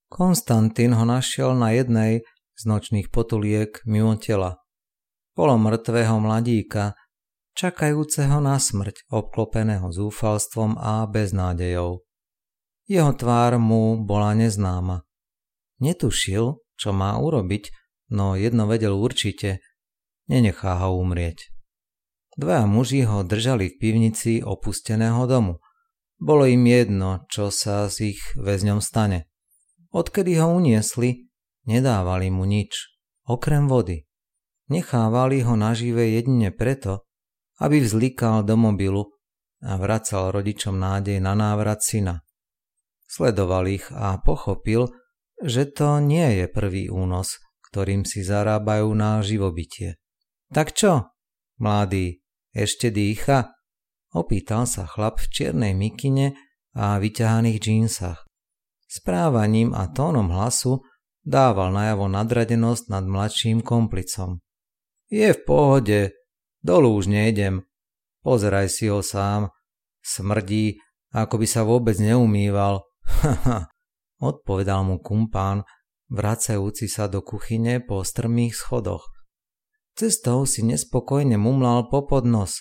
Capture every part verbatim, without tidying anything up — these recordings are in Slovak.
Konstantín ho našiel na jednej z nočných potuliek mimo tela. Polomrtvého mladíka, čakajúceho na smrť, obklopeného zúfalstvom a beznádejou. Jeho tvár mu bola neznáma. Netušil, čo má urobiť, no jedno vedel určite, nenechá ho umrieť. Dvaja muži ho držali v pivnici opusteného domu. Bolo im jedno, čo sa s ich väzňom stane. Odkedy ho uniesli, nedávali mu nič, okrem vody. Nechávali ho nažive jedine preto, aby vzlikal do mobilu a vracal rodičom nádej na návrat syna. Sledoval ich a pochopil, že to nie je prvý únos, ktorým si zarábajú na živobytie. Tak čo, mladý, ešte dýcha? Opýtal sa chlap v čiernej mikine a vyťahaných džínsach. Správaním a tónom hlasu dával najavo nadradenosť nad mladším komplicom. Je v pohode, dolu už nejdem. Pozeraj si ho sám. Smrdí, ako by sa vôbec neumýval. Haha, odpovedal mu kumpán, vracajúci sa do kuchyne po strmých schodoch. Cestou si nespokojne mumlal popod nos.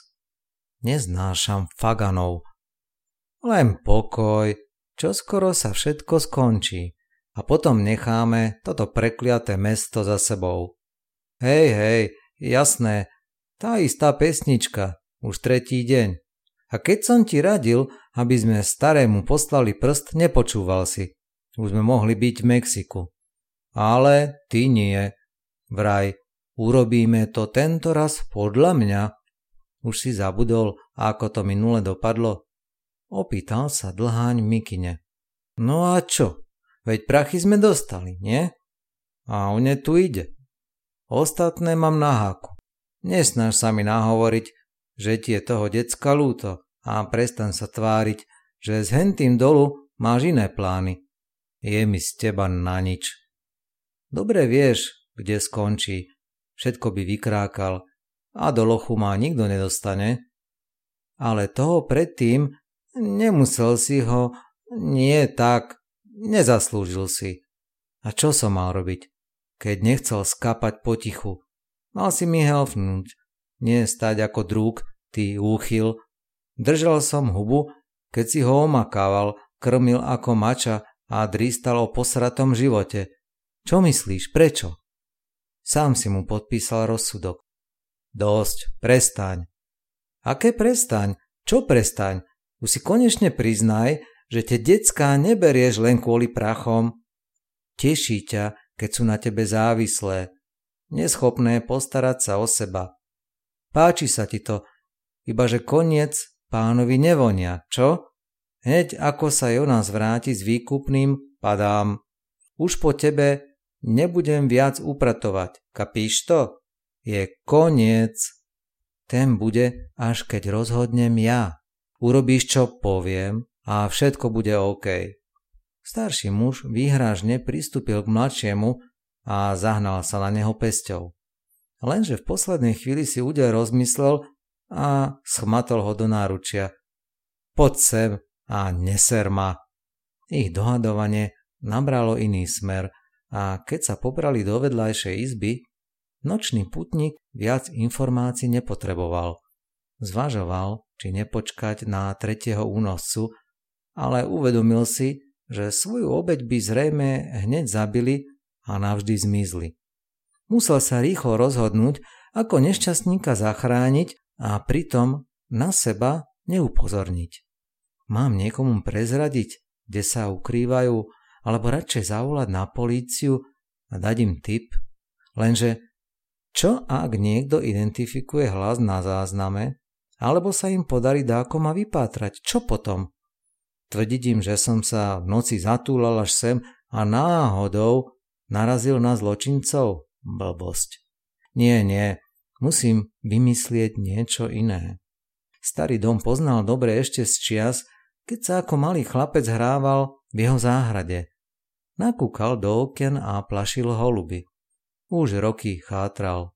Neznášam faganov. Len pokoj, čoskoro sa všetko skončí a potom necháme toto prekliaté mesto za sebou. Hej, hej, jasné, tá istá pesnička, už tretí deň. A keď som ti radil, aby sme starému poslali prst, nepočúval si. Už sme mohli byť v Mexiku. Ale ty nie. Vraj, urobíme to tento raz podľa mňa. Už si zabudol, ako to minule dopadlo? Opýtal sa dlháň v mikine. No a čo? Veď prachy sme dostali, nie? A o ne tu ide. Ostatné mám na háku. Nesnaž sa mi nahovoriť, že ti je toho decka ľúto a prestaň sa tváriť, že s hentým dolu máš iné plány. Je mi z teba na nič. Dobre vieš, kde skončí. Všetko by vykrákal a do lochu ma nikto nedostane. Ale toho predtým nemusel si ho, nie tak, nezaslúžil si. A čo som mal robiť, keď nechcel skapať potichu? Mal si mi helfnúť, nie stať ako drúg, ty úchyl. Držal som hubu, keď si ho omakával, krmil ako mača a dristal o posratom živote. Čo myslíš, prečo? Sám si mu podpísal rozsudok. Dosť, prestaň. Aké prestaň? Čo prestaň? Už si konečne priznaj, že tie decká neberieš len kvôli prachom. Teší ťa, keď sú na tebe závislé, neschopné postarať sa o seba. Páči sa ti to, ibaže koniec pánovi nevonia, čo? Hneď ako sa Jonas vráti s výkupným, padám. Už po tebe nebudem viac upratovať, kapíš to? Je koniec. Ten bude, až keď rozhodnem ja. Urobíš, čo poviem a všetko bude OK. Starší muž výhražne pristúpil k mladšiemu a zahnal sa na neho pesťou. Lenže v poslednej chvíli si údel rozmyslel a schmatol ho do náručia. Poď sem a neser ma. Ich dohadovanie nabralo iný smer a keď sa pobrali do vedľajšej izby, nočný putník viac informácií nepotreboval. Zvažoval, či nepočkať na tretieho únoscu, ale uvedomil si, že svoju obeť by zrejme hneď zabili a navždy zmizli. Musel sa rýchlo rozhodnúť, ako nešťastníka zachrániť a pritom na seba neupozorniť. Mám niekomu prezradiť, kde sa ukrývajú, alebo radšej zavolať na políciu a dať im tip? Lenže čo ak niekto identifikuje hlas na zázname, alebo sa im podarí dáko ma vypátrať? Čo potom? Tvrdiť im, že som sa v noci zatúlal až sem a náhodou narazil na zločincov? Blbosť. Nie, nie, musím vymyslieť niečo iné. Starý dom poznal dobre ešte z čias, keď sa ako malý chlapec hrával v jeho záhrade. Nakúkal do okien a plašil holuby. Už roky chátral.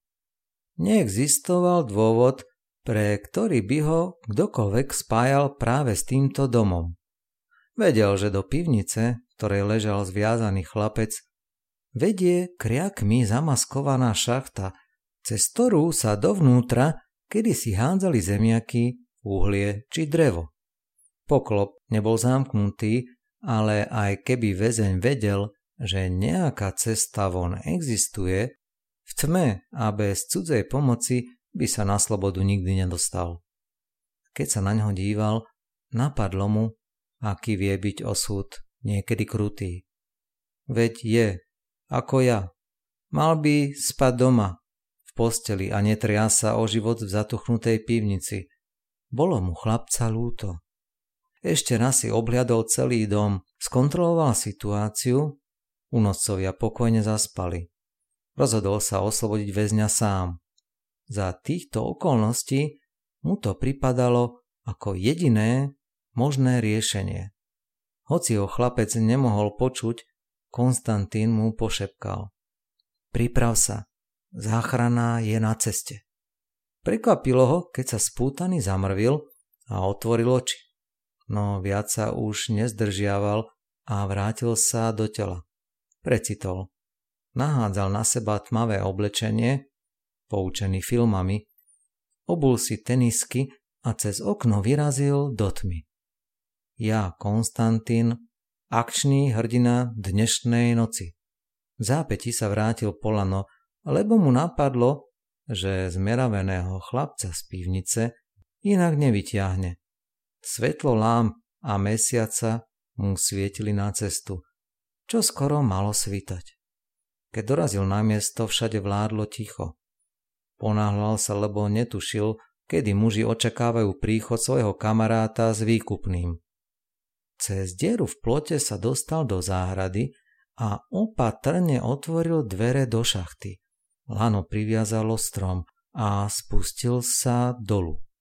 Neexistoval dôvod, pre ktorý by ho kdokoľvek spájal práve s týmto domom. Vedel, že do pivnice, v ktorej ležal zviazaný chlapec, vedie kriakmi zamaskovaná šachta, cez ktorú sa dovnútra kedysi hádzali zemiaky, uhlie či drevo. Poklop nebol zamknutý, ale aj keby väzeň vedel, že nejaká cesta von existuje, v tme a bez cudzej pomoci by sa na slobodu nikdy nedostal. Keď sa na ňo díval, napadlo mu, aký vie byť osud niekedy krutý. Veď je, ako ja, mal by spať doma, v posteli a netriasť sa o život v zatuchnutej pivnici. Bolo mu chlapca ľúto. Ešte raz si obhliadol celý dom, skontroloval situáciu, únoscovia pokojne zaspali. Rozhodol sa oslobodiť väzňa sám. Za týchto okolností mu to pripadalo ako jediné možné riešenie. Hoci ho chlapec nemohol počuť, Konstantín mu pošepkal: Priprav sa, záchrana je na ceste. Prekvapilo ho, keď sa spútaný zamrvil a otvoril oči. No viac sa už nezdržiaval a vrátil sa do tela. Precitol. Nahádzal na seba tmavé oblečenie, poučený filmami, obul si tenisky a cez okno vyrazil do tmy. Ja, Konstantín, akčný hrdina dnešnej noci. V zápäti sa vrátil po lano, lebo mu napadlo, že zmeraveného chlapca z pivnice inak nevyťahne. Svetlo lámp a mesiaca mu svietili na cestu, čo skoro malo svítať. Keď dorazil na miesto, všade vládlo ticho. Ponáhľal sa, lebo netušil, kedy muži očakávajú príchod svojho kamaráta s výkupným. Cez dieru v plote sa dostal do záhrady a opatrne otvoril dvere do šachty. Lano priviazalo strom a spustil sa dolu.